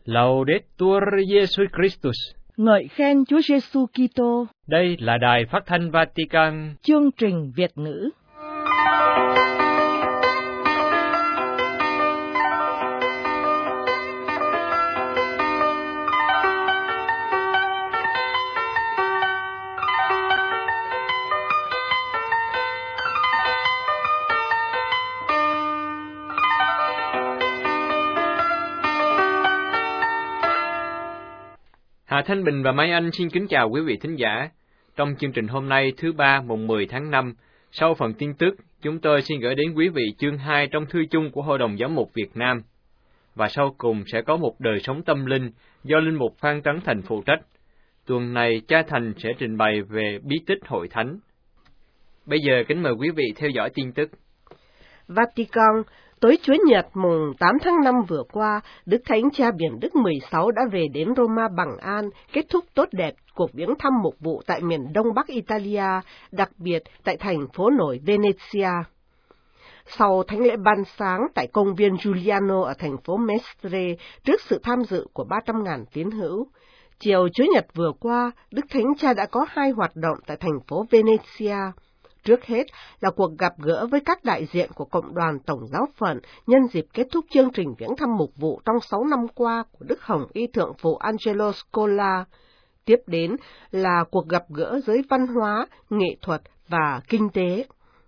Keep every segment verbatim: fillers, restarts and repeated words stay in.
Laudetur Jesus Christus. Ngợi khen Chúa Giêsu Kitô. Đây là đài phát thanh Vatican. Chương trình Việt ngữ. Hà Thanh Bình và Mai Anh xin kính chào quý vị thính giả. Trong chương trình hôm nay thứ ba mùng mười tháng năm, sau phần tin tức, chúng tôi xin gửi đến quý vị chương hai trong thư chung của Hội đồng Giám mục Việt Nam. Và sau cùng sẽ có một đời sống tâm linh do Linh mục Phan Tấn Thành phụ trách. Tuần này cha Thành sẽ trình bày về bí tích hội thánh. Bây giờ kính mời quý vị theo dõi tin tức. Vatican. Tối Chúa Nhật mùng tám tháng năm vừa qua, Đức Thánh Cha Biển Đức mười sáu đã về đến Roma bằng an, kết thúc tốt đẹp cuộc viếng thăm mục vụ tại miền đông bắc Italia, đặc biệt tại thành phố nổi Venezia. Sau thánh lễ ban sáng tại công viên Giuliano ở thành phố Mestre, trước sự tham dự của ba trăm ngàn tín hữu, chiều Chúa Nhật vừa qua, Đức Thánh Cha đã có hai hoạt động tại thành phố Venezia. Trước hết là cuộc gặp gỡ với các đại diện của Cộng đoàn Tổng giáo phận nhân dịp kết thúc chương trình viếng thăm mục vụ trong sáu năm qua của Đức Hồng Y Thượng phụ Angelo Scola. Tiếp đến là cuộc gặp gỡ giới văn hóa, nghệ thuật và kinh tế.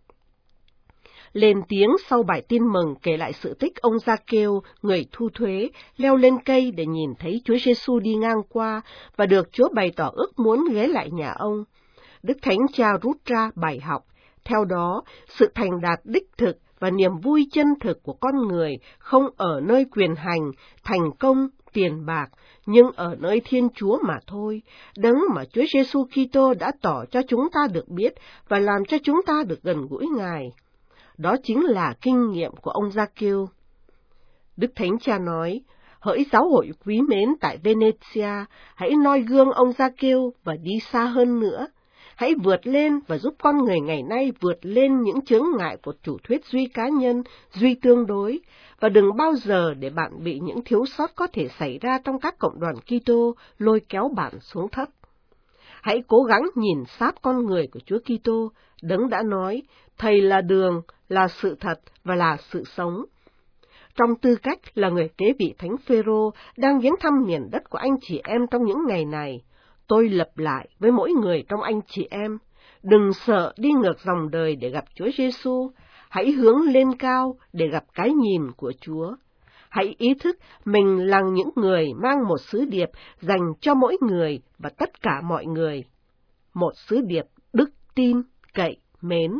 Lên tiếng sau bài tin mừng kể lại sự tích ông Giaccheo, người thu thuế, leo lên cây để nhìn thấy Chúa Giêsu đi ngang qua và được Chúa bày tỏ ước muốn ghé lại nhà ông. Đức Thánh Cha rút ra bài học, theo đó, sự thành đạt đích thực và niềm vui chân thực của con người không ở nơi quyền hành, thành công, tiền bạc, nhưng ở nơi Thiên Chúa mà thôi, đấng mà Chúa Giêsu Kitô đã tỏ cho chúng ta được biết và làm cho chúng ta được gần gũi Ngài. Đó chính là kinh nghiệm của ông Giaccheo. Đức Thánh Cha nói, hỡi giáo hội quý mến tại Venezia, hãy noi gương ông Giaccheo và đi xa hơn nữa. Hãy vượt lên và giúp con người ngày nay vượt lên những chướng ngại của chủ thuyết duy cá nhân, duy tương đối, và đừng bao giờ để bạn bị những thiếu sót có thể xảy ra trong các cộng đoàn Kitô lôi kéo bạn xuống thấp. Hãy cố gắng nhìn sát con người của Chúa Kitô, đấng đã nói, Thầy là đường, là sự thật và là sự sống. Trong tư cách là người kế vị Thánh Phêrô đang viếng thăm miền đất của anh chị em trong những ngày này, tôi lập lại với mỗi người trong anh chị em, đừng sợ đi ngược dòng đời để gặp Chúa Giêsu, hãy hướng lên cao để gặp cái nhìn của Chúa. Hãy ý thức mình là những người mang một sứ điệp dành cho mỗi người và tất cả mọi người. Một sứ điệp đức tin, cậy, mến.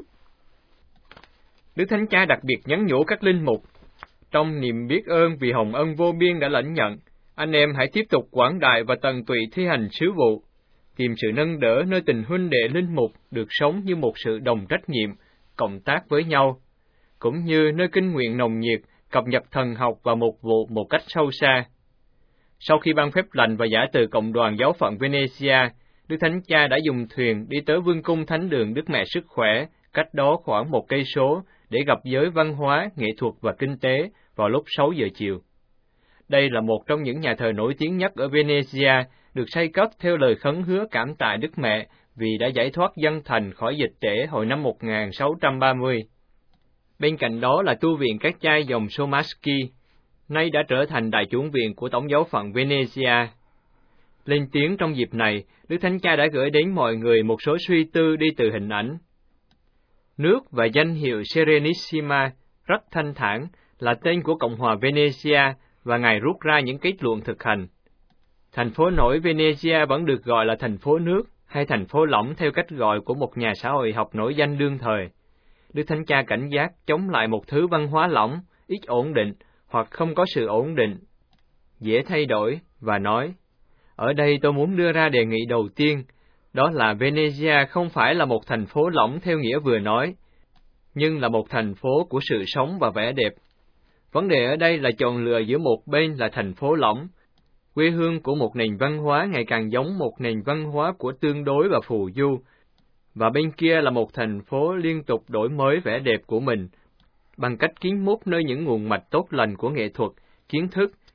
Đức Thánh Cha đặc biệt nhắn nhủ các linh mục, trong niềm biết ơn vì hồng ân vô biên đã lãnh nhận, anh em hãy tiếp tục quảng đại và tận tụy thi hành sứ vụ, tìm sự nâng đỡ nơi tình huynh đệ linh mục được sống như một sự đồng trách nhiệm, cộng tác với nhau, cũng như nơi kinh nguyện nồng nhiệt, cập nhật thần học và mục vụ một cách sâu xa. Sau khi ban phép lành và giả từ Cộng đoàn Giáo phận Venezia, Đức Thánh Cha đã dùng thuyền đi tới Vương cung Thánh đường Đức Mẹ Sức Khỏe, cách đó khoảng một cây số, để gặp giới văn hóa, nghệ thuật và kinh tế vào lúc sáu giờ chiều. Đây là một trong những nhà thờ nổi tiếng nhất ở Venezia, được xây cất theo lời khấn hứa cảm tạ Đức Mẹ vì đã giải thoát dân thành khỏi dịch tễ hồi năm một nghìn sáu trăm ba mươi. Bên cạnh đó là tu viện các trai dòng Somaschi, nay đã trở thành đại chủng viện của Tổng giáo phận Venezia. Lên tiếng trong dịp này, Đức Thánh Cha đã gửi đến mọi người một số suy tư đi từ hình ảnh. Nước và danh hiệu Serenissima, rất thanh thản, là tên của Cộng hòa Venezia, và Ngài rút ra những kết luận thực hành. Thành phố nổi Venezia vẫn được gọi là thành phố nước, hay thành phố lỏng theo cách gọi của một nhà xã hội học nổi danh đương thời. Đức Thánh Cha cảnh giác chống lại một thứ văn hóa lỏng, ít ổn định, hoặc không có sự ổn định, dễ thay đổi, và nói, ở đây tôi muốn đưa ra đề nghị đầu tiên, đó là Venezia không phải là một thành phố lỏng theo nghĩa vừa nói, nhưng là một thành phố của sự sống và vẻ đẹp. Vấn đề ở đây là chọn lựa giữa một bên là thành phố lỏng, quê hương của một nền văn hóa ngày càng giống một nền văn hóa của tương đối và phù du, và bên kia là một thành phố liên tục đổi mới vẻ đẹp của mình, bằng cách kiến múc nơi những nguồn mạch tốt lành của nghệ thuật, kiến thức,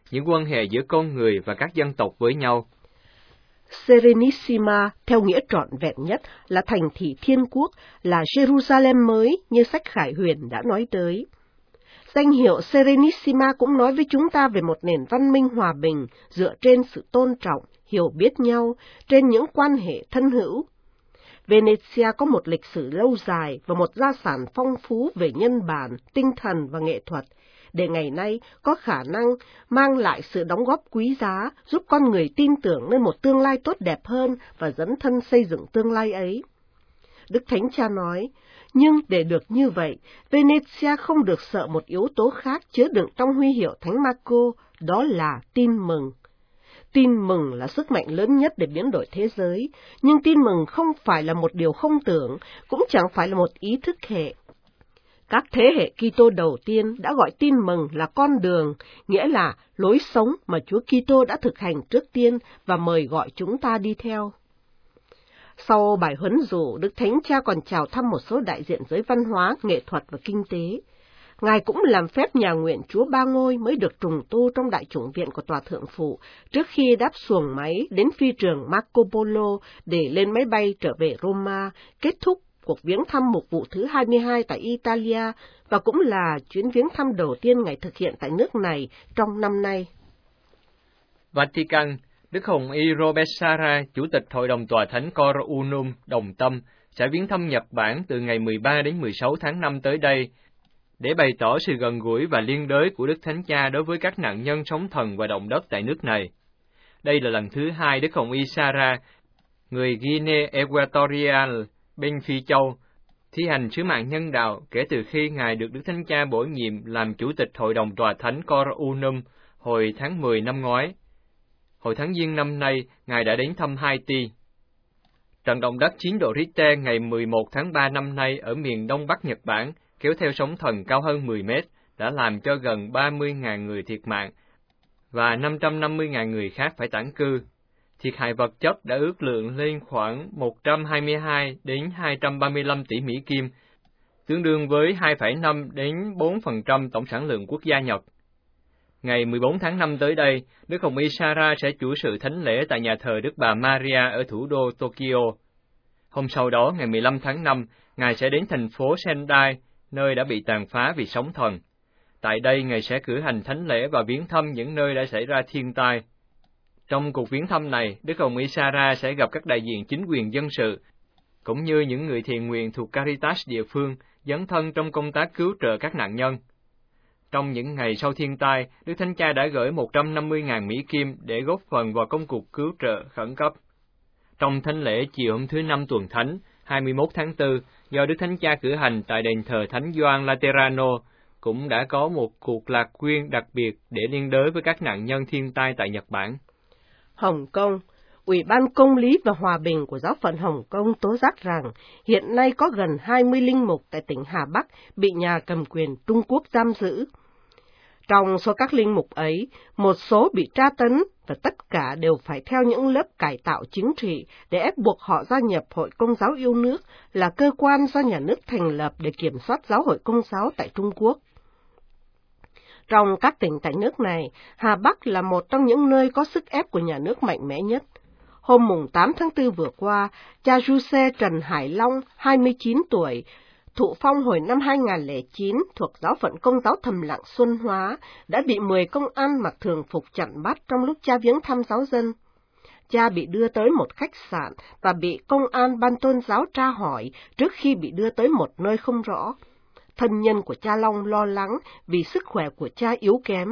những quan hệ giữa con người và các dân tộc với nhau. Serenissima, theo nghĩa trọn vẹn nhất, là thành thị thiên quốc, là Jerusalem mới, như sách Khải Huyền đã nói tới. Danh hiệu Serenissima cũng nói với chúng ta về một nền văn minh hòa bình, dựa trên sự tôn trọng, hiểu biết nhau, trên những quan hệ thân hữu. Venezia có một lịch sử lâu dài và một gia sản phong phú về nhân bản, tinh thần và nghệ thuật, để ngày nay có khả năng mang lại sự đóng góp quý giá, giúp con người tin tưởng nơi một tương lai tốt đẹp hơn và dấn thân xây dựng tương lai ấy. Đức Thánh Cha nói, nhưng để được như vậy, Venezia không được sợ một yếu tố khác chứa đựng trong huy hiệu Thánh Marco, đó là tin mừng. Tin mừng là sức mạnh lớn nhất để biến đổi thế giới, nhưng tin mừng không phải là một điều không tưởng, cũng chẳng phải là một ý thức hệ. Các thế hệ Kitô đầu tiên đã gọi tin mừng là con đường, nghĩa là lối sống mà Chúa Kitô đã thực hành trước tiên và mời gọi chúng ta đi theo. Sau bài huấn dụ, Đức Thánh Cha còn chào thăm một số đại diện giới văn hóa, nghệ thuật và kinh tế. Ngài cũng làm phép nhà nguyện Chúa Ba Ngôi mới được trùng tu trong đại chủng viện của Tòa Thượng Phụ, trước khi đáp xuồng máy đến phi trường Marco Polo để lên máy bay trở về Roma, kết thúc cuộc viếng thăm mục vụ thứ hai mươi hai tại Italia, và cũng là chuyến viếng thăm đầu tiên Ngài thực hiện tại nước này trong năm nay. Vatican, Đức Hồng Y Robert Sarra, Chủ tịch Hội đồng Tòa Thánh Cor Unum Đồng Tâm, sẽ viếng thăm Nhật Bản từ ngày mười ba đến mười sáu tháng năm tới đây, để bày tỏ sự gần gũi và liên đới của Đức Thánh Cha đối với các nạn nhân sóng thần và động đất tại nước này. Đây là lần thứ hai Đức Hồng Y Sarra, người Guinea Equatorial, bên Phi Châu, thi hành sứ mạng nhân đạo kể từ khi Ngài được Đức Thánh Cha bổ nhiệm làm Chủ tịch Hội đồng Tòa Thánh Cor Unum hồi tháng mười năm ngoái. Hồi tháng Giêng năm nay, Ngài đã đến thăm Haiti. Trận động đất chín độ Richter ngày mười một tháng ba năm nay ở miền Đông Bắc Nhật Bản, kéo theo sóng thần cao hơn mười mét, đã làm cho gần ba mươi nghìn người thiệt mạng, và năm trăm năm mươi nghìn người khác phải tản cư. Thiệt hại vật chất đã ước lượng lên khoảng một trăm hai mươi hai đến hai trăm ba mươi lăm tỷ Mỹ Kim, tương đương với hai phẩy năm đến bốn phần trăm tổng sản lượng quốc gia Nhật. Ngày mười bốn tháng năm tới đây, Đức Hồng Y Sarra sẽ chủ sự thánh lễ tại nhà thờ Đức Bà Maria ở thủ đô Tokyo. Hôm sau đó, ngày mười lăm tháng năm, Ngài sẽ đến thành phố Sendai, nơi đã bị tàn phá vì sóng thần. Tại đây, Ngài sẽ cử hành thánh lễ và viếng thăm những nơi đã xảy ra thiên tai. Trong cuộc viếng thăm này, Đức Hồng Y Sarra sẽ gặp các đại diện chính quyền dân sự, cũng như những người thiện nguyện thuộc Caritas địa phương, dấn thân trong công tác cứu trợ các nạn nhân. Trong những ngày sau thiên tai, Đức Thánh Cha đã gửi một trăm năm mươi nghìn Mỹ Kim để góp phần vào công cuộc cứu trợ khẩn cấp. Trong thánh lễ chiều hôm thứ Năm tuần Thánh, hai mươi mốt tháng tư, do Đức Thánh Cha cử hành tại đền thờ Thánh Gioan Laterano, cũng đã có một cuộc lạc quyên đặc biệt để liên đới với các nạn nhân thiên tai tại Nhật Bản. Hồng Kông, Ủy ban Công lý và Hòa bình của Giáo phận Hồng Kông tố giác rằng hiện nay có gần hai mươi linh mục tại tỉnh Hà Bắc bị nhà cầm quyền Trung Quốc giam giữ. Trong số các linh mục ấy, một số bị tra tấn và tất cả đều phải theo những lớp cải tạo chính trị để ép buộc họ gia nhập Hội Công giáo yêu nước, là cơ quan do nhà nước thành lập để kiểm soát giáo hội Công giáo tại Trung Quốc. Trong các tỉnh tại nước này, Hà Bắc là một trong những nơi có sức ép của nhà nước mạnh mẽ nhất. Hôm mùng tám tháng tư vừa qua, cha Giuse Trần Hải Long, hai mươi chín tuổi, thụ phong hồi năm hai nghìn không trăm lẻ chín thuộc Giáo phận Công giáo Thầm Lặng Xuân Hóa, đã bị mười công an mặc thường phục chặn bắt trong lúc cha viếng thăm giáo dân. Cha bị đưa tới một khách sạn và bị công an ban tôn giáo tra hỏi trước khi bị đưa tới một nơi không rõ. Thân nhân của cha Long lo lắng vì sức khỏe của cha yếu kém.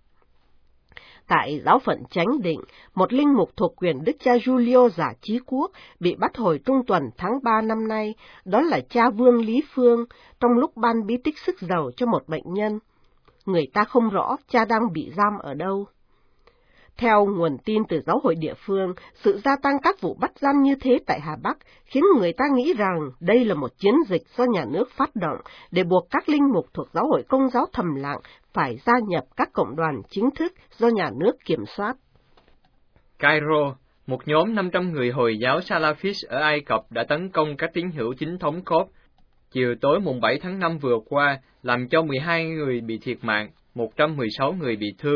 Tại Giáo phận Chánh Định, một linh mục thuộc quyền Đức cha Giulio Giả Chí Quốc bị bắt hồi trung tuần tháng ba năm nay, đó là cha Vương Lý Phương, trong lúc ban bí tích sức dầu cho một bệnh nhân. Người ta không rõ cha đang bị giam ở đâu. Theo nguồn tin từ giáo hội địa phương, sự gia tăng các vụ bắt giam như thế tại Hà Bắc khiến người ta nghĩ rằng đây là một chiến dịch do nhà nước phát động để buộc các linh mục thuộc giáo hội Công giáo Thầm Lặng phải gia nhập các cộng đoàn chính thức do nhà nước kiểm soát. Cairo, một nhóm năm trăm người Hồi giáo Salafist ở Ai Cập đã tấn công các tín hữu chính thống Cốp chiều tối mùng bảy tháng năm vừa qua, làm cho mười hai người bị thiệt mạng, một trăm mười sáu người bị thương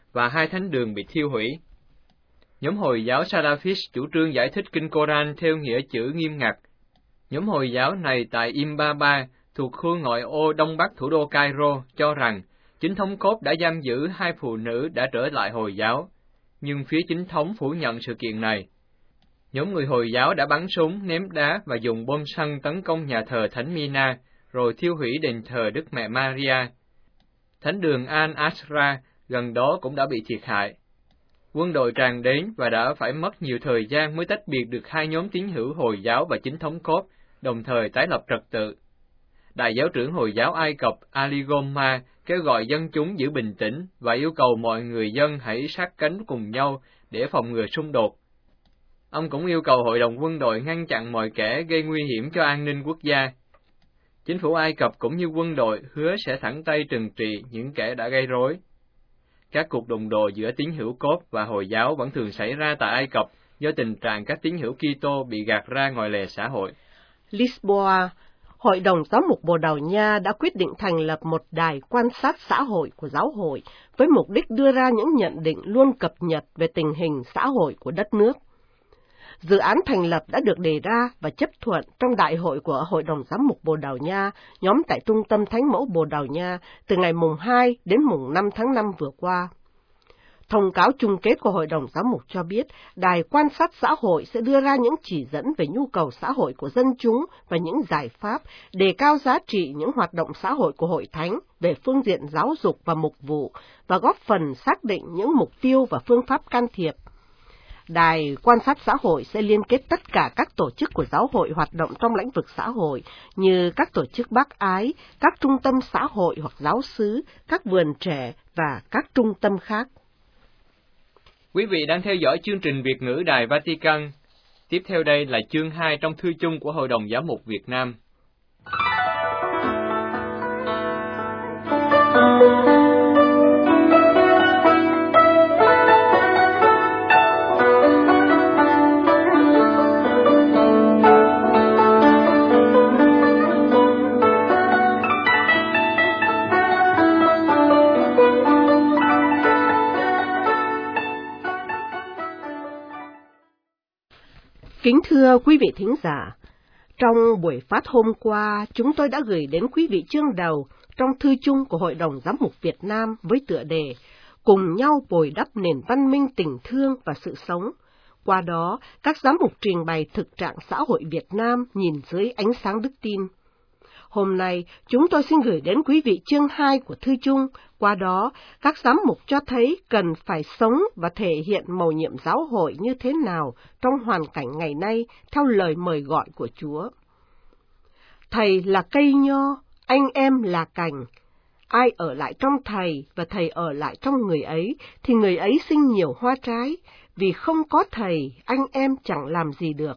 và hai thánh đường bị thiêu hủy. Nhóm Hồi giáo Salafist chủ trương giải thích Kinh Koran theo nghĩa chữ nghiêm ngặt. Nhóm Hồi giáo này tại Imbaba, thuộc khu ngoại ô đông bắc thủ đô Cairo, cho rằng chính thống Cốp đã giam giữ hai phụ nữ đã trở lại Hồi giáo, nhưng phía chính thống phủ nhận sự kiện này. Nhóm người Hồi giáo đã bắn súng, ném đá và dùng bom xăng tấn công nhà thờ Thánh Mina, rồi thiêu hủy đền thờ Đức Mẹ Maria. Thánh đường Al-Asra gần đó cũng đã bị thiệt hại. Quân đội tràn đến và đã phải mất nhiều thời gian mới tách biệt được hai nhóm tín hữu Hồi giáo và chính thống Cốp, đồng thời tái lập trật tự. Đại giáo trưởng Hồi giáo Ai Cập Ali Goma kêu gọi dân chúng giữ bình tĩnh và yêu cầu mọi người dân hãy sát cánh cùng nhau để phòng ngừa xung đột. Ông cũng yêu cầu hội đồng quân đội ngăn chặn mọi kẻ gây nguy hiểm cho an ninh quốc gia. Chính phủ Ai Cập cũng như quân đội hứa sẽ thẳng tay trừng trị những kẻ đã gây rối. Các cuộc đụng độ giữa tín hữu Cốp và Hồi giáo vẫn thường xảy ra tại Ai Cập do tình trạng các tín hữu Kitô bị gạt ra ngoài lề xã hội. Lisboa, Hội đồng Giám mục Bồ Đào Nha đã quyết định thành lập một đài quan sát xã hội của giáo hội với mục đích đưa ra những nhận định luôn cập nhật về tình hình xã hội của đất nước. Dự án thành lập đã được đề ra và chấp thuận trong đại hội của Hội đồng Giám mục Bồ Đào Nha, nhóm tại Trung tâm Thánh mẫu Bồ Đào Nha, từ ngày mùng hai đến mùng năm tháng năm vừa qua. Thông cáo chung kết của Hội đồng Giám mục cho biết, đài quan sát xã hội sẽ đưa ra những chỉ dẫn về nhu cầu xã hội của dân chúng và những giải pháp đề cao giá trị những hoạt động xã hội của Hội Thánh về phương diện giáo dục và mục vụ, và góp phần xác định những mục tiêu và phương pháp can thiệp. Đài quan sát xã hội sẽ liên kết tất cả các tổ chức của giáo hội hoạt động trong lĩnh vực xã hội, như các tổ chức bác ái, các trung tâm xã hội hoặc giáo xứ, các vườn trẻ và các trung tâm khác. Quý vị đang theo dõi chương trình Việt ngữ Đài Vatican. Tiếp theo đây là chương hai trong thư chung của Hội đồng Giám mục Việt Nam. Kính thưa quý vị thính giả, trong buổi phát hôm qua, chúng tôi đã gửi đến quý vị chương đầu trong thư chung của Hội đồng Giám mục Việt Nam với tựa đề Cùng nhau bồi đắp nền văn minh tình thương và sự sống. Qua đó, các giám mục trình bày thực trạng xã hội Việt Nam nhìn dưới ánh sáng đức tin. Hôm nay, chúng tôi xin gửi đến quý vị chương hai của thư chung. Qua đó, các giám mục cho thấy cần phải sống và thể hiện mầu nhiệm giáo hội như thế nào trong hoàn cảnh ngày nay theo lời mời gọi của Chúa. Thầy là cây nho, anh em là cành. Ai ở lại trong thầy và thầy ở lại trong người ấy, thì người ấy sinh nhiều hoa trái, vì không có thầy, anh em chẳng làm gì được.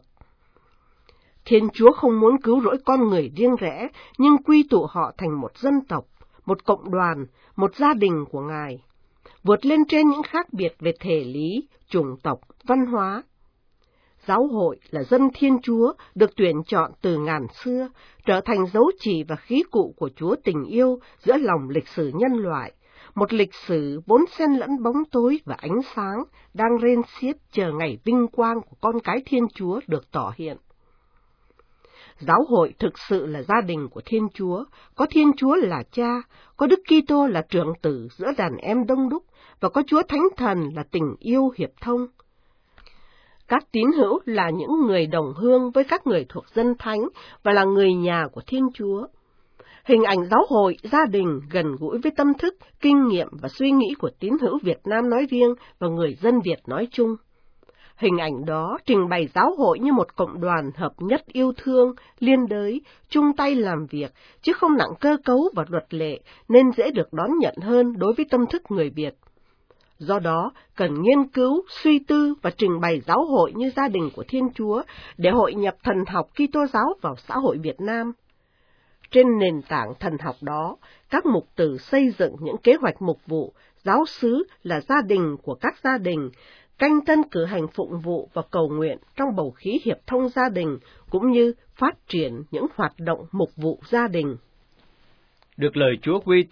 Thiên Chúa không muốn cứu rỗi con người riêng rẽ, nhưng quy tụ họ thành một dân tộc, một cộng đoàn, một gia đình của Ngài, vượt lên trên những khác biệt về thể lý, chủng tộc, văn hóa. Giáo hội là dân Thiên Chúa được tuyển chọn từ ngàn xưa, trở thành dấu chỉ và khí cụ của Chúa tình yêu giữa lòng lịch sử nhân loại, một lịch sử vốn xen lẫn bóng tối và ánh sáng, đang rên xiết chờ ngày vinh quang của con cái Thiên Chúa được tỏ hiện. Giáo hội thực sự là gia đình của Thiên Chúa, có Thiên Chúa là cha, có Đức Kitô là trưởng tử giữa đàn em đông đúc, và có Chúa Thánh Thần là tình yêu hiệp thông. Các tín hữu là những người đồng hương với các người thuộc dân thánh và là người nhà của Thiên Chúa. Hình ảnh giáo hội, gia đình gần gũi với tâm thức, kinh nghiệm và suy nghĩ của tín hữu Việt Nam nói riêng và người dân Việt nói chung. Hình ảnh đó trình bày giáo hội như một cộng đoàn hợp nhất yêu thương, liên đới, chung tay làm việc, chứ không nặng cơ cấu và luật lệ, nên dễ được đón nhận hơn đối với tâm thức người Việt. Do đó, cần nghiên cứu, suy tư và trình bày giáo hội như gia đình của Thiên Chúa để hội nhập thần học Kitô giáo vào xã hội Việt Nam. Trên nền tảng thần học đó, các mục tử xây dựng những kế hoạch mục vụ, giáo xứ là gia đình của các gia đình, canh tân cử hành phụng vụ và cầu nguyện trong bầu khí hiệp thông gia đình, cũng như phát triển những hoạt động mục vụ gia đình. Được lời Chúa quy tụ,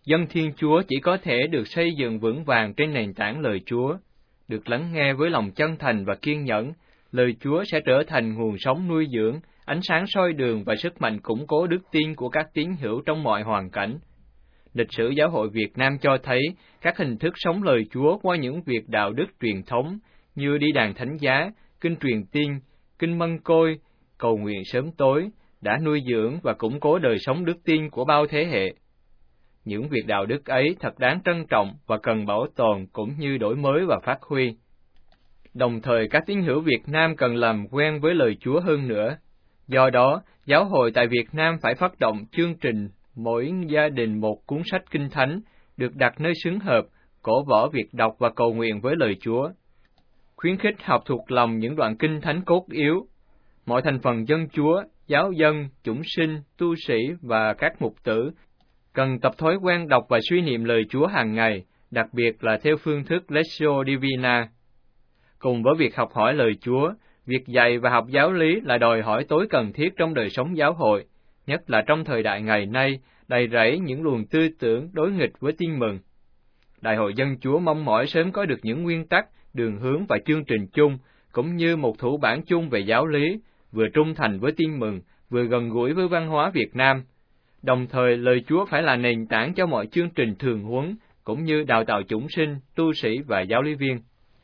dân Thiên Chúa chỉ có thể được xây dựng vững vàng trên nền tảng lời Chúa, được lắng nghe với lòng chân thành và kiên nhẫn. Lời Chúa sẽ trở thành nguồn sống nuôi dưỡng, ánh sáng soi đường và sức mạnh củng cố đức tin của các tín hữu trong mọi hoàn cảnh. Lịch sử giáo hội Việt Nam cho thấy các hình thức sống lời Chúa qua những việc đạo đức truyền thống như đi đàn thánh giá, kinh truyền tiên, kinh mân côi, cầu nguyện sớm tối đã nuôi dưỡng và củng cố đời sống đức tin của bao thế hệ. Những việc đạo đức ấy thật đáng trân trọng và cần bảo tồn cũng như đổi mới và phát huy. Đồng thời, các tín hữu Việt Nam cần làm quen với lời Chúa hơn nữa. Do đó, giáo hội tại Việt Nam phải phát động chương trình mỗi gia đình một cuốn sách Kinh Thánh, được đặt nơi xứng hợp, cổ võ việc đọc và cầu nguyện với lời Chúa. Khuyến khích học thuộc lòng những đoạn Kinh Thánh cốt yếu. Mọi thành phần dân Chúa, giáo dân, chủng sinh, tu sĩ và các mục tử cần tập thói quen đọc và suy niệm lời Chúa hàng ngày, đặc biệt là theo phương thức Lectio Divina. Cùng với việc học hỏi lời Chúa, việc dạy và học giáo lý là đòi hỏi tối cần thiết trong đời sống giáo hội, nhất là trong thời đại ngày nay, đầy rẫy những luồng tư tưởng đối nghịch với tin mừng. Đại hội Dân Chúa mong mỏi sớm có được những nguyên tắc, đường hướng và chương trình chung, cũng như một thủ bản chung về giáo lý, vừa trung thành với tin mừng, vừa gần gũi với văn hóa Việt Nam. Đồng thời, lời Chúa phải là nền tảng cho mọi chương trình thường huấn, cũng như đào tạo chủng sinh, tu sĩ và giáo lý viên.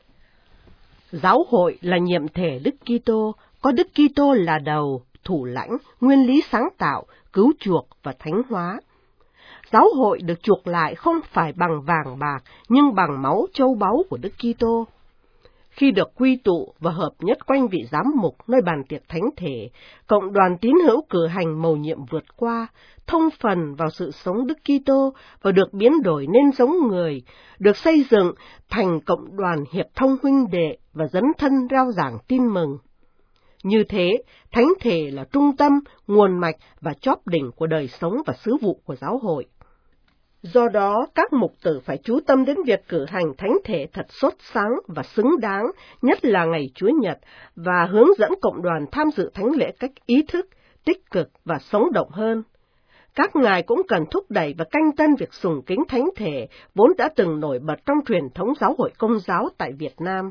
Giáo hội là nhiệm thể Đức Kitô, có Đức Kitô là đầu, thủ lãnh, nguyên lý sáng tạo, cứu chuộc và thánh hóa. Giáo hội được chuộc lại không phải bằng vàng bạc, nhưng bằng máu châu báu của Đức Kitô. Khi được quy tụ và hợp nhất quanh vị giám mục nơi bàn tiệc thánh thể, cộng đoàn tín hữu cử hành mầu nhiệm vượt qua, thông phần vào sự sống Đức Kitô và được biến đổi nên giống người, được xây dựng thành cộng đoàn hiệp thông huynh đệ và dấn thân rao giảng tin mừng. Như thế, thánh thể là trung tâm, nguồn mạch và chóp đỉnh của đời sống và sứ vụ của giáo hội. Do đó, các mục tử phải chú tâm đến việc cử hành thánh thể thật sốt sáng và xứng đáng, nhất là ngày Chúa Nhật, và hướng dẫn cộng đoàn tham dự thánh lễ cách ý thức, tích cực và sống động hơn. Các ngài cũng cần thúc đẩy và canh tân việc sùng kính thánh thể, vốn đã từng nổi bật trong truyền thống giáo hội Công giáo tại Việt Nam.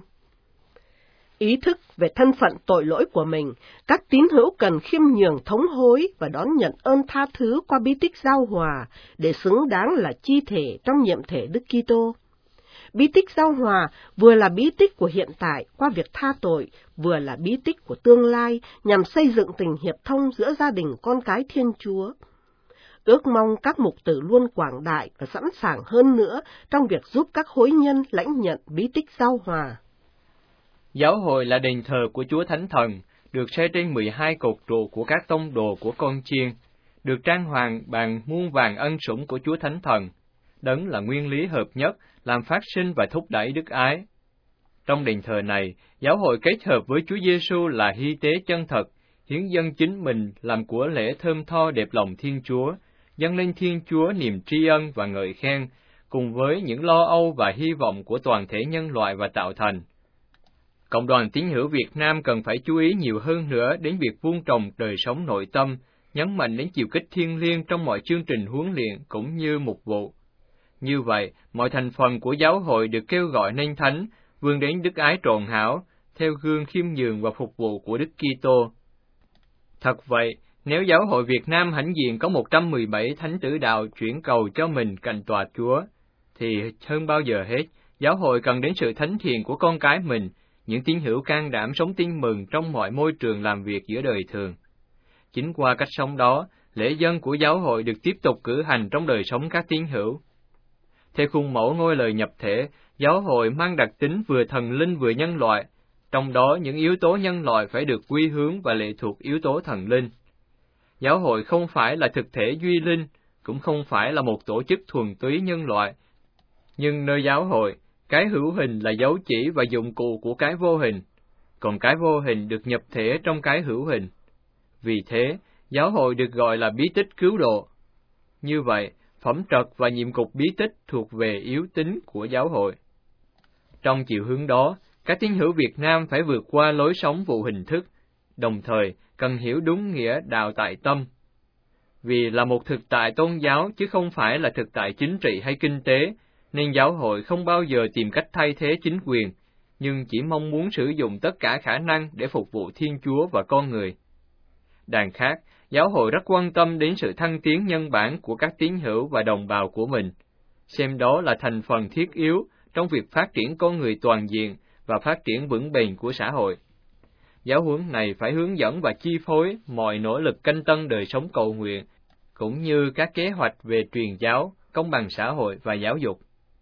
Ý thức về thân phận tội lỗi của mình, các tín hữu cần khiêm nhường thống hối và đón nhận ơn tha thứ qua bí tích giao hòa, để xứng đáng là chi thể trong nhiệm thể Đức Kitô. Bí tích giao hòa vừa là bí tích của hiện tại qua việc tha tội, vừa là bí tích của tương lai nhằm xây dựng tình hiệp thông giữa gia đình con cái Thiên Chúa. Ước mong các mục tử luôn quảng đại và sẵn sàng hơn nữa trong việc giúp các hối nhân lãnh nhận bí tích giao hòa. Giáo hội là đền thờ của Chúa Thánh Thần, được xây trên mười hai cột trụ của các tông đồ của con chiên, được trang hoàng bằng muôn vàng ân sủng của Chúa Thánh Thần. Đấng là nguyên lý hợp nhất, làm phát sinh và thúc đẩy đức ái. Trong đền thờ này, giáo hội kết hợp với Chúa Giêsu là hy tế chân thật, hiến dâng chính mình làm của lễ thơm tho đẹp lòng Thiên Chúa, dâng lên Thiên Chúa niềm tri ân và ngợi khen, cùng với những lo âu và hy vọng của toàn thể nhân loại và tạo thành. Cộng đoàn tín hữu Việt Nam cần phải chú ý nhiều hơn nữa đến việc vun trồng đời sống nội tâm, nhấn mạnh đến chiều kích thiêng liêng trong mọi chương trình huấn luyện cũng như mục vụ. Như vậy, mọi thành phần của giáo hội được kêu gọi nên thánh, vươn đến đức ái trọn hảo, theo gương khiêm nhường và phục vụ của Đức Kitô. Thật vậy, nếu giáo hội Việt Nam hãnh diện có một trăm mười bảy thánh tử đạo chuyển cầu cho mình cạnh tòa Chúa, thì hơn bao giờ hết, giáo hội cần đến sự thánh thiện của con cái mình, những tín hữu can đảm sống tin mừng trong mọi môi trường làm việc giữa đời thường. Chính qua cách sống đó, lễ dân của giáo hội được tiếp tục cử hành trong đời sống các tín hữu. Theo khuôn mẫu ngôi lời nhập thể, giáo hội mang đặc tính vừa thần linh vừa nhân loại, trong đó những yếu tố nhân loại phải được quy hướng và lệ thuộc yếu tố thần linh. Giáo hội không phải là thực thể duy linh, cũng không phải là một tổ chức thuần túy nhân loại, nhưng nơi giáo hội, cái hữu hình là dấu chỉ và dụng cụ của cái vô hình, còn cái vô hình được nhập thể trong cái hữu hình. Vì thế, giáo hội được gọi là bí tích cứu độ. Như vậy, phẩm trật và nhiệm cục bí tích thuộc về yếu tính của giáo hội. Trong chiều hướng đó, các tín hữu Việt Nam phải vượt qua lối sống vụ hình thức, đồng thời cần hiểu đúng nghĩa đạo tại tâm. Vì là một thực tại tôn giáo chứ không phải là thực tại chính trị hay kinh tế, nên giáo hội không bao giờ tìm cách thay thế chính quyền, nhưng chỉ mong muốn sử dụng tất cả khả năng để phục vụ Thiên Chúa và con người. Đằng khác, giáo hội rất quan tâm đến sự thăng tiến nhân bản của các tín hữu và đồng bào của mình, xem đó là thành phần thiết yếu trong việc phát triển con người toàn diện và phát triển vững bền của xã hội. Giáo huấn này phải hướng dẫn và chi phối mọi nỗ lực canh tân đời sống cầu nguyện, cũng như các kế hoạch về truyền giáo, công bằng xã hội và giáo dục.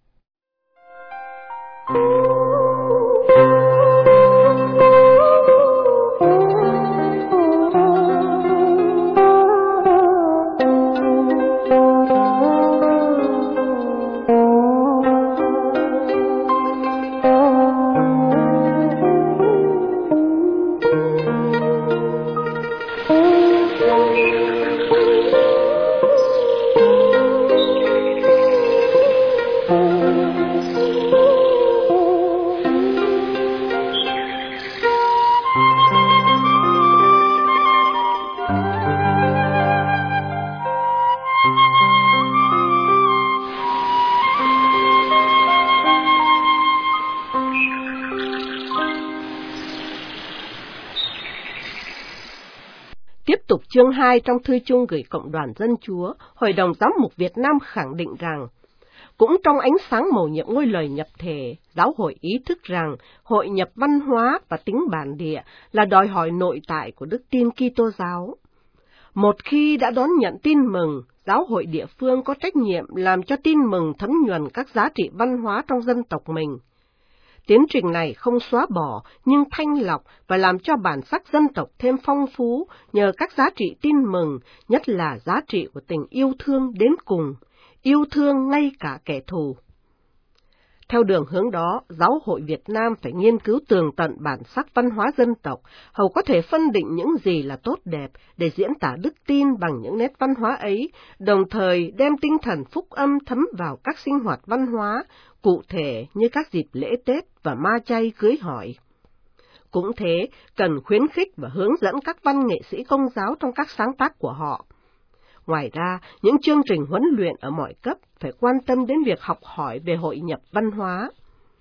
Tiếp tục chương hai trong thư chung gửi Cộng đoàn Dân Chúa, Hội đồng Giám mục Việt Nam khẳng định rằng, cũng trong ánh sáng mầu nhiệm ngôi lời nhập thể, giáo hội ý thức rằng hội nhập văn hóa và tính bản địa là đòi hỏi nội tại của đức tin Kitô giáo. Một khi đã đón nhận tin mừng, giáo hội địa phương có trách nhiệm làm cho tin mừng thấm nhuần các giá trị văn hóa trong dân tộc mình. Tiến trình này không xóa bỏ, nhưng thanh lọc và làm cho bản sắc dân tộc thêm phong phú nhờ các giá trị tin mừng, nhất là giá trị của tình yêu thương đến cùng, yêu thương ngay cả kẻ thù. Theo đường hướng đó, Giáo hội Việt Nam phải nghiên cứu tường tận bản sắc văn hóa dân tộc, hầu có thể phân định những gì là tốt đẹp để diễn tả đức tin bằng những nét văn hóa ấy, đồng thời đem tinh thần phúc âm thấm vào các sinh hoạt văn hóa, cụ thể như các dịp lễ Tết và ma chay cưới hỏi. Cũng thế, cần khuyến khích và hướng dẫn các văn nghệ sĩ Công giáo trong các sáng tác của họ. Ngoài ra, những chương trình huấn luyện ở mọi cấp phải quan tâm đến việc học hỏi về hội nhập văn hóa.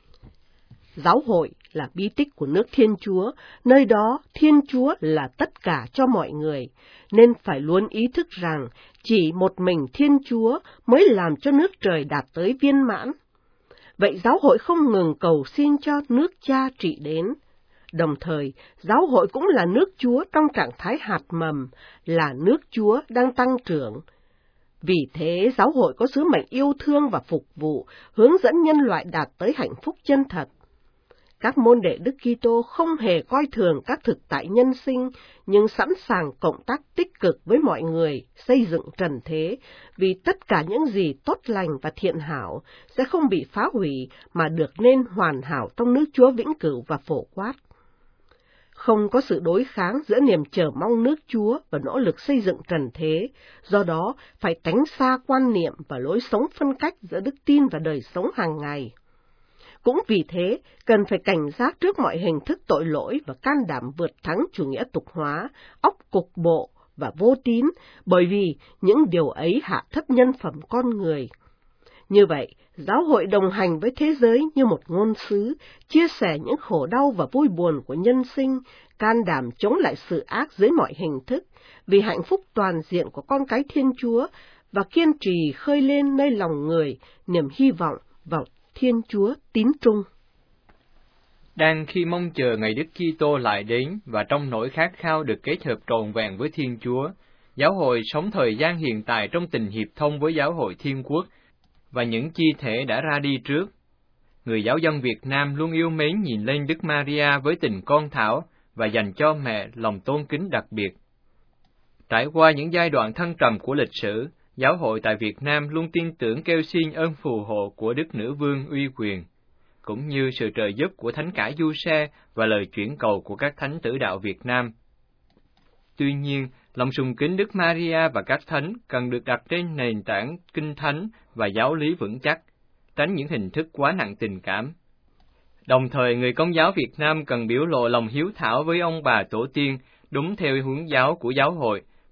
Giáo hội là bí tích của nước Thiên Chúa, nơi đó Thiên Chúa là tất cả cho mọi người, nên phải luôn ý thức rằng chỉ một mình Thiên Chúa mới làm cho nước trời đạt tới viên mãn. Vậy giáo hội không ngừng cầu xin cho nước Cha trị đến. Đồng thời, giáo hội cũng là nước Chúa trong trạng thái hạt mầm, là nước Chúa đang tăng trưởng. Vì thế, giáo hội có sứ mệnh yêu thương và phục vụ, hướng dẫn nhân loại đạt tới hạnh phúc chân thật. Các môn đệ Đức Kitô không hề coi thường các thực tại nhân sinh, nhưng sẵn sàng cộng tác tích cực với mọi người, xây dựng trần thế, vì tất cả những gì tốt lành và thiện hảo sẽ không bị phá hủy mà được nên hoàn hảo trong nước Chúa vĩnh cửu và phổ quát. Không có sự đối kháng giữa niềm chờ mong nước Chúa và nỗ lực xây dựng trần thế, do đó phải tránh xa quan niệm và lối sống phân cách giữa đức tin và đời sống hàng ngày. Cũng vì thế, cần phải cảnh giác trước mọi hình thức tội lỗi và can đảm vượt thắng chủ nghĩa tục hóa, óc cục bộ và vô tín, bởi vì những điều ấy hạ thấp nhân phẩm con người. Như vậy, giáo hội đồng hành với thế giới như một ngôn sứ, chia sẻ những khổ đau và vui buồn của nhân sinh, can đảm chống lại sự ác dưới mọi hình thức, vì hạnh phúc toàn diện của con cái Thiên Chúa, và kiên trì khơi lên nơi lòng người niềm hy vọng vào Thiên Chúa tín trung. Đang khi mong chờ ngày Đức Kitô lại đến và trong nỗi khát khao được kết hợp trọn vẹn với Thiên Chúa, giáo hội sống thời gian hiện tại trong tình hiệp thông với giáo hội Thiên Quốc và những chi thể đã ra đi trước. Người giáo dân Việt Nam luôn yêu mến nhìn lên Đức Maria với tình con thảo và dành cho mẹ lòng tôn kính đặc biệt. Trải qua những giai đoạn thăng trầm của lịch sử, giáo hội tại Việt Nam luôn tin tưởng kêu xin ơn phù hộ của Đức Nữ Vương uy quyền, cũng như sự trợ giúp của Thánh Cả Du Xe và lời chuyển cầu của các thánh tử đạo Việt Nam. Tuy nhiên, lòng sùng kính Đức Maria và các thánh cần được đặt trên nền tảng kinh thánh và giáo lý vững chắc, tránh những hình thức quá nặng tình cảm. Đồng thời, người Công giáo Việt Nam cần biểu lộ lòng hiếu thảo với ông bà tổ tiên đúng theo hướng giáo của giáo hội,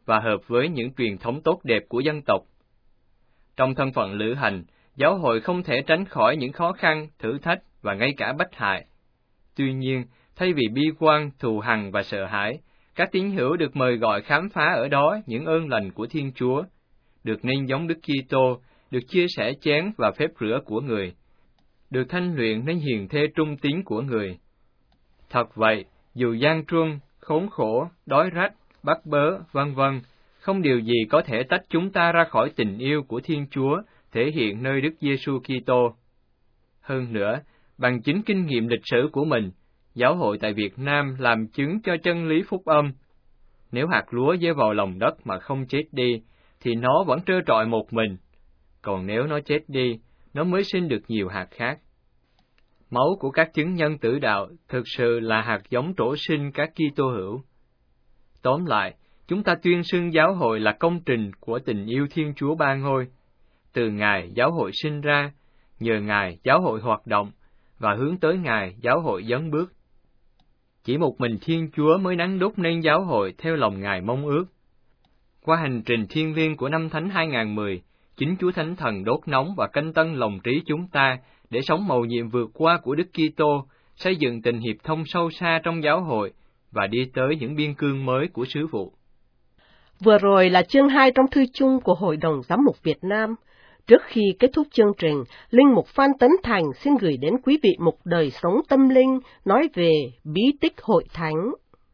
và hợp với những truyền thống tốt đẹp của dân tộc. Trong thân phận lữ hành, giáo hội không thể tránh khỏi những khó khăn, thử thách và ngay cả bất hại. Tuy nhiên, thay vì bi quan, thù hằn và sợ hãi, các tín hữu được mời gọi khám phá ở đó những ơn lành của Thiên Chúa, được nên giống Đức Kitô, được chia sẻ chén và phép rửa của người, được thanh luyện nên hiền thê trung tín của người. Thật vậy, dù gian truân, khốn khổ, đói rách, bắt bớ, vân vân, không điều gì có thể tách chúng ta ra khỏi tình yêu của Thiên Chúa thể hiện nơi Đức Giêsu Kitô. Hơn nữa, bằng chính kinh nghiệm lịch sử của mình, giáo hội tại Việt Nam làm chứng cho chân lý phúc âm. Nếu hạt lúa gieo vào lòng đất mà không chết đi, thì nó vẫn trơ trọi một mình, còn nếu nó chết đi, nó mới sinh được nhiều hạt khác. Máu của các chứng nhân tử đạo thực sự là hạt giống trổ sinh các Kitô hữu. Tóm lại, chúng ta tuyên xưng giáo hội là công trình của tình yêu Thiên Chúa Ba Ngôi. Từ Ngài, giáo hội sinh ra, nhờ Ngài, giáo hội hoạt động, và hướng tới Ngài, giáo hội dấn bước. Chỉ một mình Thiên Chúa mới nắn đúc nên giáo hội theo lòng Ngài mong ước. Qua hành trình thiêng liêng của năm Thánh hai không một không, chính Chúa Thánh Thần đốt nóng và canh tân lòng trí chúng ta để sống mầu nhiệm vượt qua của Đức Kitô, xây dựng tình hiệp thông sâu xa trong giáo hội và đi tới những biên cương mới của sứ vụ. Vừa rồi là chương hai trong thư chung của Hội đồng Giám mục Việt Nam. Trước khi kết thúc chương trình, Linh mục Phan Tấn Thành xin gửi đến quý vị mục đời sống tâm linh nói về bí tích Hội Thánh.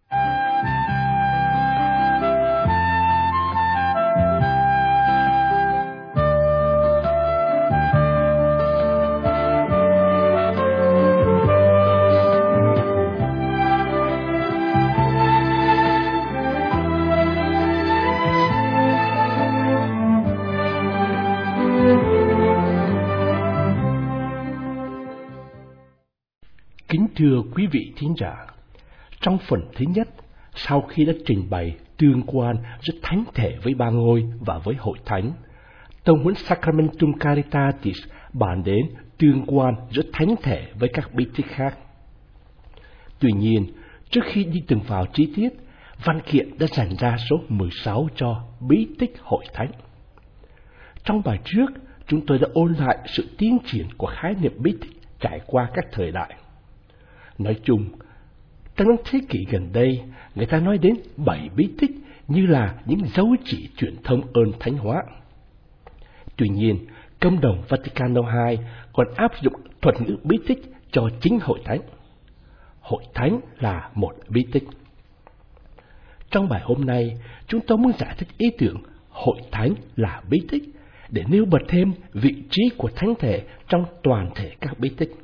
Kính thưa quý vị thính giả, trong phần thứ nhất, sau khi đã trình bày tương quan rất thánh thể với Ba Ngôi và với Hội Thánh, tông huấn Sacramentum Caritatis bàn đến tương quan rất thánh thể với các bí tích khác. Tuy nhiên, trước khi đi từng vào chi tiết, văn kiện đã dành ra số mười sáu cho bí tích Hội Thánh. Trong bài trước, chúng tôi đã ôn lại sự tiến triển của khái niệm bí tích trải qua các thời đại. Nói chung, trong những thế kỷ gần đây, người ta nói đến bảy bí tích như là những dấu chỉ truyền thông ơn thánh hóa. Tuy nhiên, Công đồng Vaticano hai còn áp dụng thuật ngữ bí tích cho chính Hội Thánh. Hội Thánh là một bí tích. Trong bài hôm nay, chúng tôi muốn giải thích ý tưởng Hội Thánh là bí tích để nêu bật thêm vị trí của Thánh thể trong toàn thể các bí tích.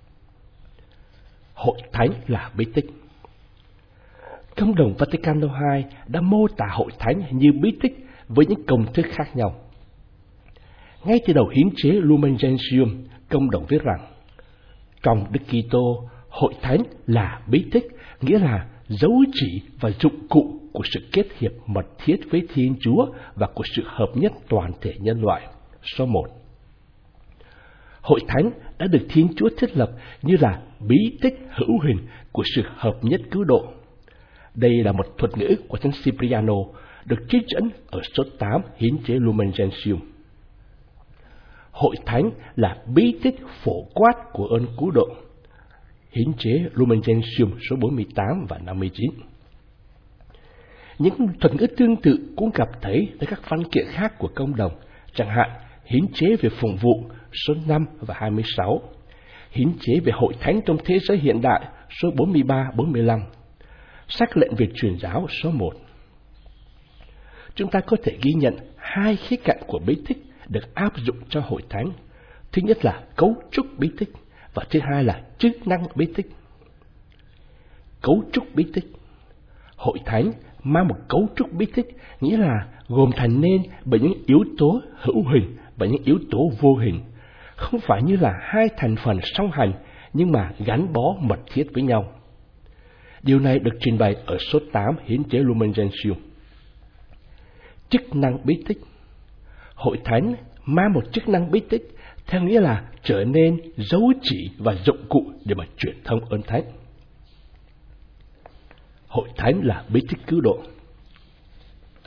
Hội Thánh là bí tích. Công đồng Vaticano hai đã mô tả Hội Thánh như bí tích với những công thức khác nhau. Ngay từ đầu hiến chế Lumen Gentium, công đồng viết rằng, trong Đức Kitô, Hội Thánh là bí tích, nghĩa là dấu chỉ và dụng cụ của sự kết hiệp mật thiết với Thiên Chúa và của sự hợp nhất toàn thể nhân loại. Số một. Hội Thánh đã được Thiên Chúa thiết lập như là bí tích hữu hình của sự hợp nhất cứu độ. Đây là một thuật ngữ của Thánh Cipriano được trích dẫn ở số tám hiến chế Lumen Gentium. Hội Thánh là bí tích phổ quát của ơn cứu độ. Hiến chế Lumen Gentium số bốn mươi tám và năm mươi chín. Những thuật ngữ tương tự cũng gặp thấy tại các văn kiện khác của công đồng, chẳng hạn hiến chế về phụng vụ số năm và hai mươi sáu, hiến chế về Hội Thánh trong thế giới hiện đại số bốn mươi ba bốn mươi lăm, sắc lệnh về truyền giáo số một. Chúng ta có thể ghi nhận hai khía cạnh của bí tích được áp dụng cho Hội Thánh. Thứ nhất là cấu trúc bí tích và thứ hai là chức năng bí tích. Cấu trúc bí tích. Hội Thánh mang một cấu trúc bí tích, nghĩa là gồm thành nên bởi những yếu tố hữu hình và những yếu tố vô hình, không phải như là hai thành phần song hành nhưng mà gắn bó mật thiết với nhau. Điều này được trình bày ở số tám hiến chế Lumen Gentium. Chức năng bí tích. Hội Thánh mang một chức năng bí tích, theo nghĩa là trở nên dấu chỉ và dụng cụ để mà truyền thông ơn thánh. Hội Thánh là bí tích cứu độ.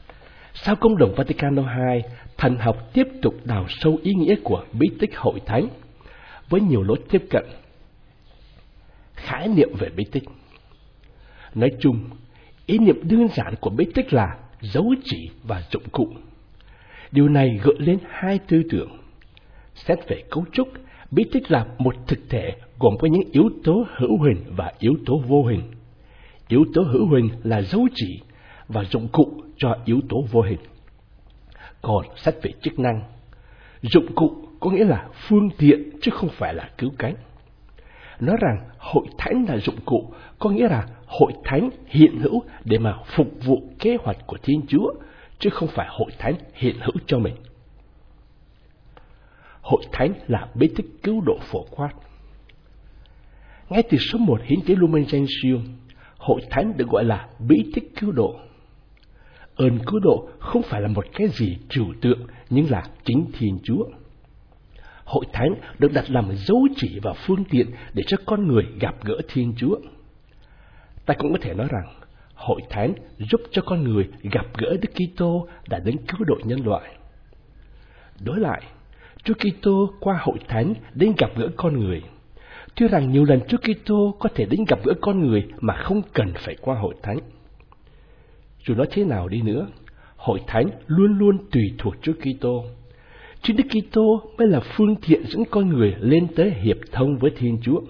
Sau Công đồng Vaticano hai, thần học tiếp tục đào sâu ý nghĩa của bí tích hội thánh với nhiều lối tiếp cận. Khái niệm về bí tích. Nói chung, ý niệm đơn giản của bí tích là dấu chỉ và dụng cụ. Điều này gợi lên hai tư tưởng. Xét về cấu trúc, bí tích là một thực thể gồm có những yếu tố hữu hình và yếu tố vô hình. Yếu tố hữu hình là dấu chỉ và dụng cụ cho yếu tố vô hình. Còn xét về chức năng, dụng cụ có nghĩa là phương tiện chứ không phải là cứu cánh. Nói rằng hội thánh là dụng cụ có nghĩa là hội thánh hiện hữu để mà phục vụ kế hoạch của Thiên Chúa, chứ không phải hội thánh hiện hữu cho mình. Hội thánh là bí tích cứu độ phổ quát. Ngay từ số một hiến kế Lumen Gentium, hội thánh được gọi là bí tích cứu độ. Ơn cứu độ không phải là một cái gì trừu tượng, nhưng là chính Thiên Chúa. Hội thánh được đặt làm dấu chỉ và phương tiện để cho con người gặp gỡ Thiên Chúa. Ta cũng có thể nói rằng, hội thánh giúp cho con người gặp gỡ Đức Kitô đã đến cứu độ nhân loại. Đối lại, Chúa Kitô qua hội thánh đến gặp gỡ con người. Tuy rằng nhiều lần Chúa Kitô có thể đến gặp gỡ con người mà không cần phải qua hội thánh. Dù nói thế nào đi nữa, hội thánh luôn luôn tùy thuộc Chúa Kitô. Chính Đức Kitô mới là phương tiện dẫn con người lên tới hiệp thông với Thiên Chúa.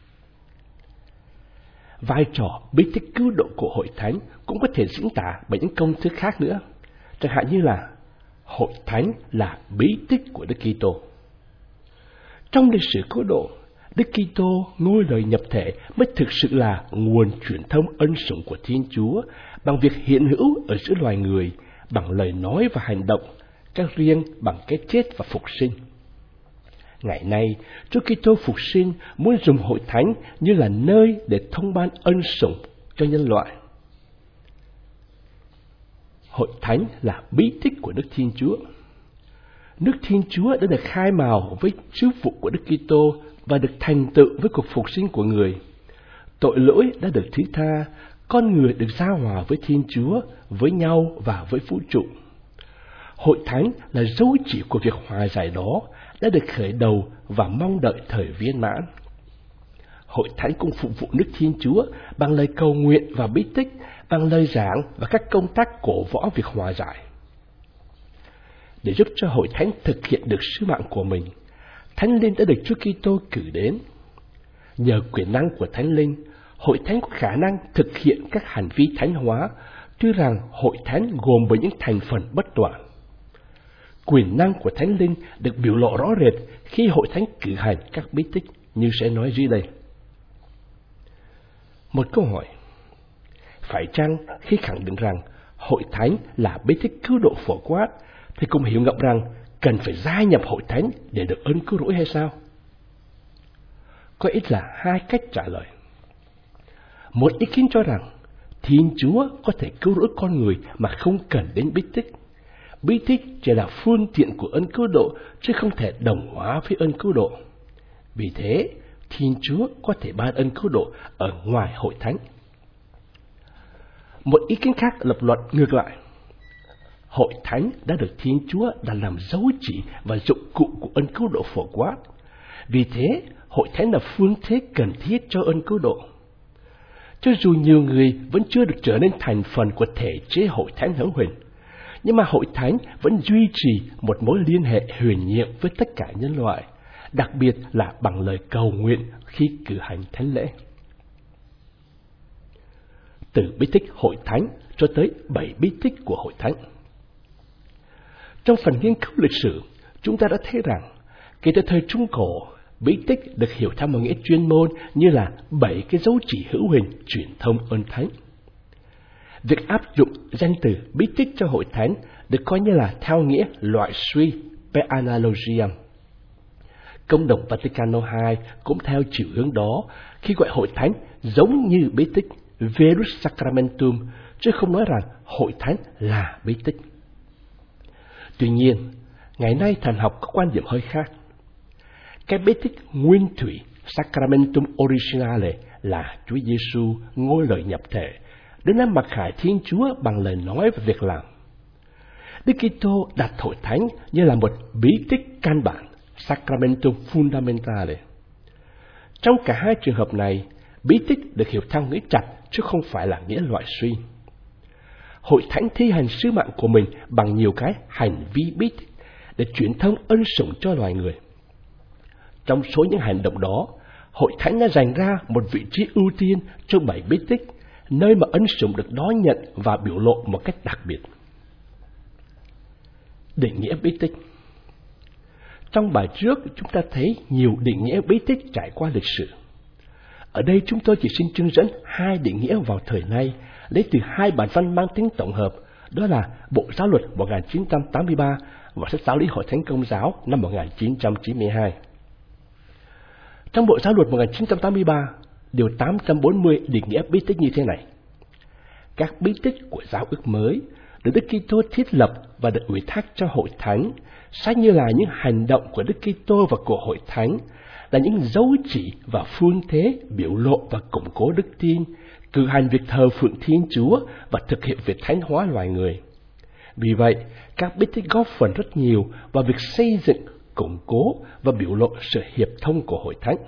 Vai trò bí tích cứu độ của hội thánh cũng có thể diễn tả bởi những công thức khác nữa. Chẳng hạn như là hội thánh là bí tích của Đức Kitô. Trong lịch sử cứu độ, Đức Kitô ngôi lời nhập thể mới thực sự là nguồn truyền thông ân sủng của Thiên Chúa bằng việc hiện hữu ở giữa loài người, bằng lời nói và hành động, các riêng bằng cái chết và phục sinh. Ngày nay, Chúa Kitô phục sinh muốn dùng hội thánh như là nơi để thông ban ân sủng cho nhân loại. Hội thánh là bí tích của Đức Thiên Chúa. Đức Thiên Chúa đã được khai mào với sứ vụ của Đức Kitô và được thành tựu với cuộc phục sinh của người. Tội lỗi đã được thứ tha, con người được giao hòa với Thiên Chúa, với nhau và với vũ trụ. Hội thánh là dấu chỉ của việc hòa giải đó đã được khởi đầu và mong đợi thời viên mãn. Hội thánh cũng phục vụ Đức Thiên Chúa bằng lời cầu nguyện và bí tích, bằng lời giảng và các công tác cổ võ việc hòa giải. Để giúp cho hội thánh thực hiện được sứ mạng của mình, Thánh Linh đã được Chúa Kitô cử đến. Nhờ quyền năng của Thánh Linh, hội thánh có khả năng thực hiện các hành vi thánh hóa, tuy rằng hội thánh gồm bởi những thành phần bất toàn. Quyền năng của Thánh Linh được biểu lộ rõ rệt khi hội thánh cử hành các bí tích như sẽ nói dưới đây. Một câu hỏi: phải chăng khi khẳng định rằng hội thánh là bí tích cứu độ phổ quát thì cũng hiểu ngầm rằng cần phải gia nhập hội thánh để được ơn cứu rỗi hay sao? Có ít là hai cách trả lời. Một ý kiến cho rằng Thiên Chúa có thể cứu rỗi con người mà không cần đến bí tích. Bí tích chỉ là phương tiện của ơn cứu độ, chứ không thể đồng hóa với ơn cứu độ. Vì thế, Thiên Chúa có thể ban ơn cứu độ ở ngoài hội thánh. Một ý kiến khác lập luận ngược lại. Hội thánh đã được Thiên Chúa đặt làm dấu chỉ và dụng cụ của ơn cứu độ phổ quát. Vì thế, hội thánh là phương thế cần thiết cho ơn cứu độ. Cho dù nhiều người vẫn chưa được trở nên thành phần của thể chế hội thánh hữu hình, nhưng mà hội thánh vẫn duy trì một mối liên hệ huyền nhiệm với tất cả nhân loại, đặc biệt là bằng lời cầu nguyện khi cử hành thánh lễ. Từ bí tích hội thánh cho tới bảy bí tích của hội thánh. Trong phần nghiên cứu lịch sử, chúng ta đã thấy rằng kể từ thời Trung Cổ, bí tích được hiểu theo một nghĩa chuyên môn như là bảy cái dấu chỉ hữu hình truyền thông ơn thánh. Việc áp dụng danh từ bí tích cho hội thánh được coi như là theo nghĩa loại suy per analogiam. Công đồng Vaticano hai cũng theo chiều hướng đó khi gọi hội thánh giống như bí tích, verus sacramentum, chứ không nói rằng hội thánh là bí tích. Tuy nhiên, ngày nay thần học có quan điểm hơi khác. Cái bí tích nguyên thủy Sacramentum Originale là Chúa Giêsu ngôi lời nhập thể đến nắm mặc khải Thiên Chúa bằng lời nói và việc làm. Đức Kitô đặt hội thánh như là một bí tích căn bản, Sacramentum Fundamentale. Trong cả hai trường hợp này, bí tích được hiểu theo nghĩa chặt chứ không phải là nghĩa loại suy. Hội thánh thi hành sứ mạng của mình bằng nhiều cái hành vi bí tích để truyền thông ân sủng cho loài người. Trong số những hành động đó, hội thánh đã dành ra một vị trí ưu tiên cho bảy bí tích, nơi mà ân sủng được đón nhận và biểu lộ một cách đặc biệt. Định nghĩa bí tích. Trong bài trước, chúng ta thấy nhiều định nghĩa bí tích trải qua lịch sử. Ở đây chúng tôi chỉ xin trưng dẫn hai định nghĩa vào thời nay, lấy từ hai bản văn mang tính tổng hợp, đó là Bộ Giáo luật một nghìn chín trăm tám mươi ba và Sách Giáo lý Hội Thánh Công giáo năm một nghìn chín trăm chín mươi hai. Trong Bộ Giáo luật một nghìn chín trăm tám mươi ba, điều tám trăm bốn mươi định nghĩa bí tích như thế này: các bí tích của Giáo ước mới được Đức Kitô thiết lập và được ủy thác cho Hội Thánh, sách như là những hành động của Đức Kitô và của Hội Thánh, là những dấu chỉ và phương thế biểu lộ và củng cố đức tin, cử hành việc thờ phượng Thiên Chúa và thực hiện việc thánh hóa loài người. Vì vậy, các bí tích góp phần rất nhiều vào việc xây dựng, củng cố và biểu lộ sự hiệp thông của Hội Thánh.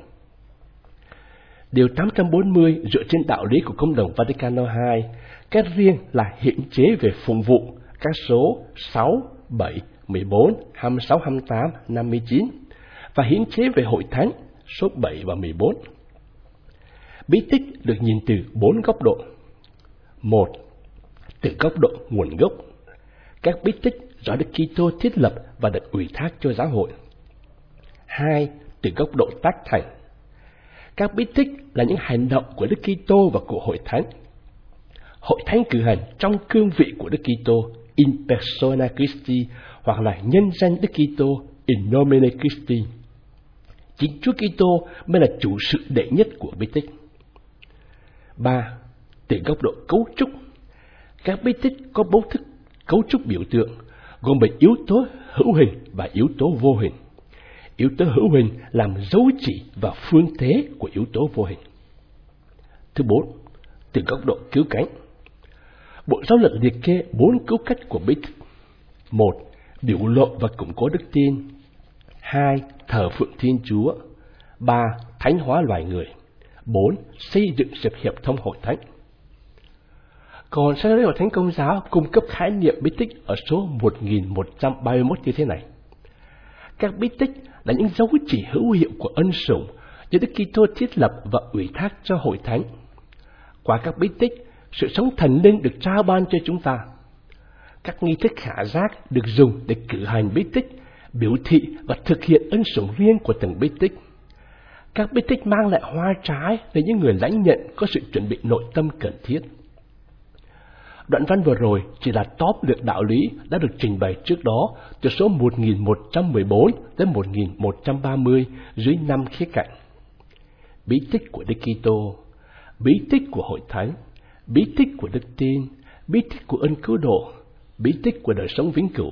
Điều tám trăm bốn mươi dựa trên đạo lý của Công đồng Vaticano hai, cái riêng là hiến chế về phụng vụ, các số sáu, bảy, mười bốn, hai mươi sáu, hai mươi tám, năm mươi chín, và hiến chế về Hội Thánh, số bảy và mười bốn. Bí tích được nhìn từ bốn góc độ. Một, từ góc độ nguồn gốc. Các bí tích do Đức Kitô thiết lập và được ủy thác cho giáo hội. Hai, từ góc độ tác thành. Các bí tích là những hành động của Đức Kitô và của Hội Thánh. Hội Thánh cử hành trong cương vị của Đức Kitô, in persona Christi, hoặc là nhân danh Đức Kitô, in nomine Christi. Chính Chúa Kitô mới là chủ sự đệ nhất của bí tích. Ba, từ góc độ cấu trúc. Các bí tích có bố thức cấu trúc biểu tượng, gồm bởi yếu tố hữu hình và yếu tố vô hình. Yếu tố hữu hình làm dấu chỉ và phương thế của yếu tố vô hình. Thứ bốn, từ góc độ cứu cánh. Bộ Giáo luật liệt kê bốn cứu cách của bí tích. Một, biểu lộ và củng cố đức tin. Hai, thờ phượng Thiên Chúa. Ba, thánh hóa loài người. Bốn, xây dựng sự hiệp thông Hội Thánh. Còn Sách Giáo lý Hội Thánh Công giáo cung cấp khái niệm bí tích ở số một nghìn một trăm ba mươi mốt như thế này: các bí tích là những dấu chỉ hữu hiệu của ân sủng do Đức Kitô thiết lập và ủy thác cho Hội Thánh. Qua các bí tích, sự sống thần linh được trao ban cho chúng ta. Các nghi thức khả giác được dùng để cử hành bí tích, biểu thị và thực hiện ân sủng riêng của từng bí tích. Các bí tích mang lại hoa trái để những người lãnh nhận có sự chuẩn bị nội tâm cần thiết. Đoạn văn vừa rồi chỉ là tóp lược đạo lý đã được trình bày trước đó từ số một nghìn một trăm mười bốn đến một nghìn một trăm ba mươi dưới năm khía cạnh: bí tích của Đức Kitô, bí tích của Hội Thánh, bí tích của đức tin, bí tích của ân cứu độ, bí tích của đời sống vĩnh cửu.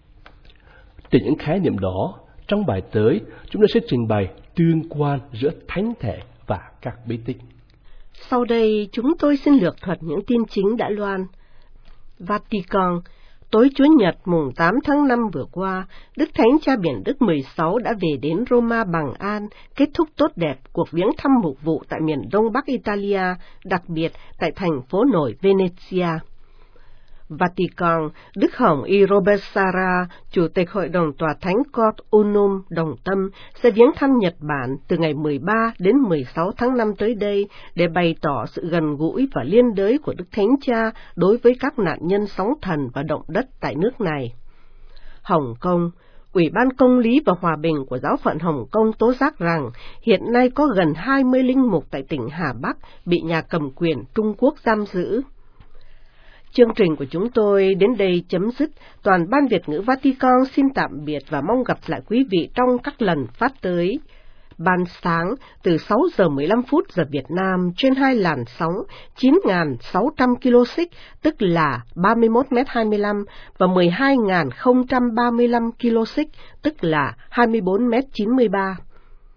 Từ những khái niệm đó, trong bài tới, chúng ta sẽ trình bày tương quan giữa thánh thể và các bí tích. Sau đây, chúng tôi xin lược thuật những tin chính đã loan. Vatican, tối Chủ nhật mùng tám tháng năm vừa qua, Đức Thánh Cha Biển Đức mười sáu đã về đến Roma bằng an, kết thúc tốt đẹp cuộc viếng thăm mục vụ tại miền đông bắc Italia, đặc biệt tại thành phố nổi Venezia. Vatican, Đức Hồng Y Robert Sarra, Chủ tịch Hội đồng Tòa Thánh Cort Unum Đồng Tâm, sẽ viếng thăm Nhật Bản từ ngày mười ba đến mười sáu tháng năm tới đây để bày tỏ sự gần gũi và liên đới của Đức Thánh Cha đối với các nạn nhân sóng thần và động đất tại nước này. Hồng Kông, Ủy ban Công lý và Hòa bình của Giáo phận Hồng Kông tố giác rằng hiện nay có gần hai mươi linh mục tại tỉnh Hà Bắc bị nhà cầm quyền Trung Quốc giam giữ. Chương trình của chúng tôi đến đây chấm dứt. Toàn ban Việt ngữ Vatican xin tạm biệt và mong gặp lại quý vị trong các lần phát tới. Ban sáng từ sáu giờ mười lăm phút giờ Việt Nam trên hai làn sóng chín nghìn sáu trăm ki lô xích, tức là ba mươi mốt mét hai mươi lăm, và mười hai nghìn không trăm ba mươi lăm ki lô xích, tức là hai mươi bốn mét chín mươi ba.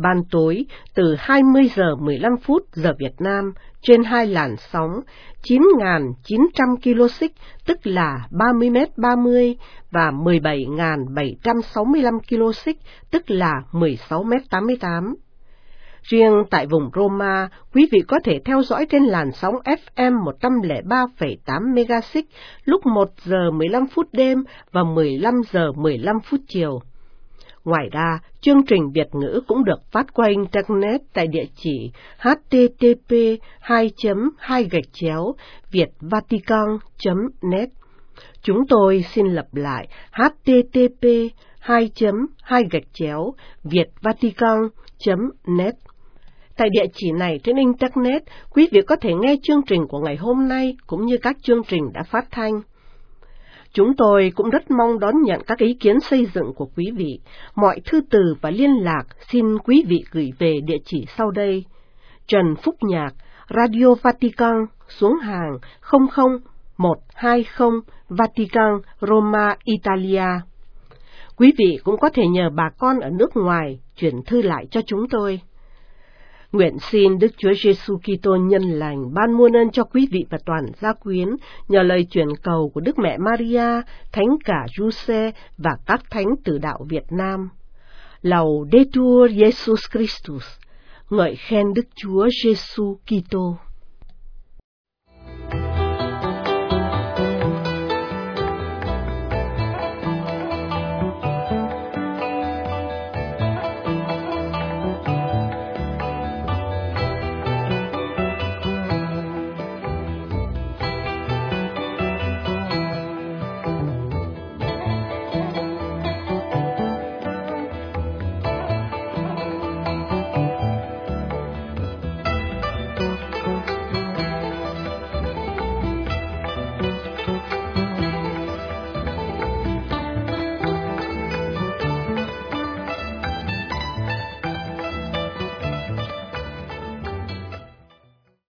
ban tối từ hai mươi giờ mười lăm phút giờ Việt Nam trên hai làn sóng chín nghìn chín trăm ki lô xích tức là ba mươi mét ba mươi và mười bảy nghìn bảy trăm sáu mươi lăm ki lô xích tức là mười sáu mét tám mươi tám. Riêng tại vùng Roma, quý vị có thể theo dõi trên làn sóng ép em một trăm lẻ ba phẩy tám MHz lúc một giờ mười lăm phút đêm và mười lăm giờ mười lăm phút chiều. Ngoài ra, chương trình Việt ngữ cũng được phát qua Internet tại địa chỉ h t t p hai chấm hai gạch chéo vietvatican chấm net. Chúng tôi xin lặp lại h t t p hai chấm hai gạch chéo vietvatican chấm net. Tại địa chỉ này trên Internet, quý vị có thể nghe chương trình của ngày hôm nay cũng như các chương trình đã phát thanh. Chúng tôi cũng rất mong đón nhận các ý kiến xây dựng của quý vị. Mọi thư từ và liên lạc xin quý vị gửi về địa chỉ sau đây. Trần Phúc Nhạc, Radio Vatican, xuống hàng không không một hai không Vatican, Roma, Italia. Quý vị cũng có thể nhờ bà con ở nước ngoài chuyển thư lại cho chúng tôi. Nguyện xin Đức Chúa Giêsu Kitô nhân lành ban muôn ơn cho quý vị và toàn gia quyến nhờ lời chuyển cầu của Đức Mẹ Maria, Thánh cả Giuse và các thánh tử đạo Việt Nam. Laudetur Jesus Christus, ngợi khen Đức Chúa Giêsu Kitô.